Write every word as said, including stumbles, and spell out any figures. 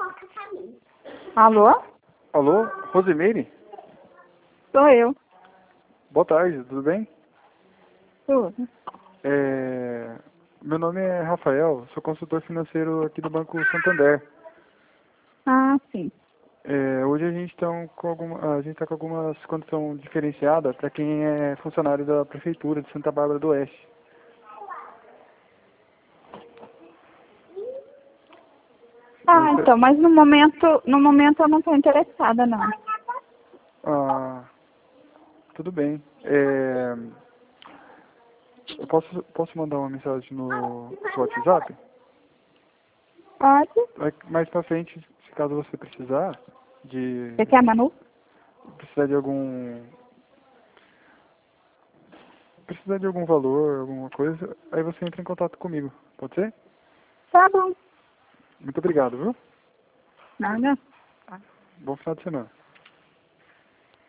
Alô? Alô, Rosimeire? Sou eu. Boa tarde, tudo bem? Tudo. É... Meu nome é Rafael, sou consultor financeiro aqui do Banco Santander. Ah, sim. É, hoje a gente está com alguma, a gente tá com algumas condições diferenciadas para quem é funcionário da Prefeitura de Santa Bárbara do Oeste. Ah, Você- então, mas no momento, no momento eu não estou interessada, não. Ah, tudo bem. É... Eu posso, posso mandar uma mensagem no seu WhatsApp? Pode? Aí, mais pra frente, se caso você precisar de Você quer, Manu? precisar de algum precisar de algum valor, alguma coisa, aí você entra em contato comigo. Pode ser? Tá bom. Muito obrigado, viu? Nada. Bom final de semana.